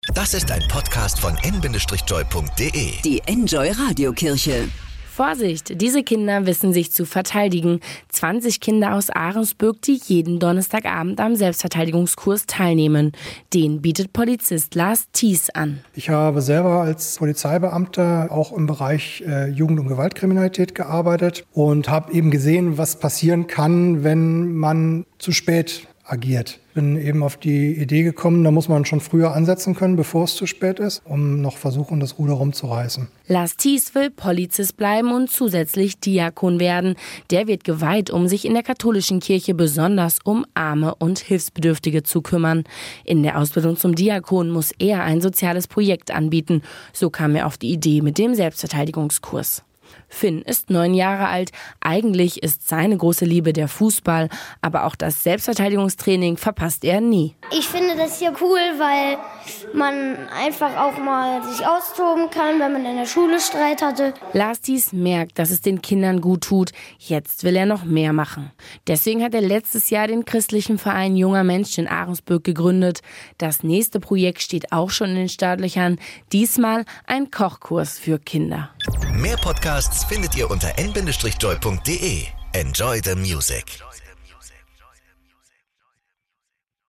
Das ist ein Podcast von n-joy.de. Die Enjoy Radiokirche. Vorsicht, diese Kinder wissen sich zu verteidigen. 20 Kinder aus Ahrensburg, die jeden Donnerstagabend am Selbstverteidigungskurs teilnehmen. Den bietet Polizist Lars Thies an. Ich habe selber als Polizeibeamter auch im Bereich Jugend- und Gewaltkriminalität gearbeitet und habe eben gesehen, was passieren kann, wenn man zu spät agiert. Bin eben auf die Idee gekommen, da muss man schon früher ansetzen können, bevor es zu spät ist, um noch versuchen, das Ruder rumzureißen. Lars Thies will Polizist bleiben und zusätzlich Diakon werden. Der wird geweiht, um sich in der katholischen Kirche besonders um Arme und Hilfsbedürftige zu kümmern. In der Ausbildung zum Diakon muss er ein soziales Projekt anbieten. So kam er auf die Idee mit dem Selbstverteidigungskurs. Finn ist 9 Jahre alt. Eigentlich ist seine große Liebe der Fußball, aber auch das Selbstverteidigungstraining verpasst er nie. Ich finde das hier cool, weil man einfach auch mal sich austoben kann, wenn man in der Schule Streit hatte. Lars Thies merkt, dass es den Kindern gut tut. Jetzt will er noch mehr machen. Deswegen hat er letztes Jahr den christlichen Verein Junger Mensch in Ahrensburg gegründet. Das nächste Projekt steht auch schon in den Startlöchern. Diesmal ein Kochkurs für Kinder. Mehr Podcasts findet ihr unter n-joy.de. Enjoy the music.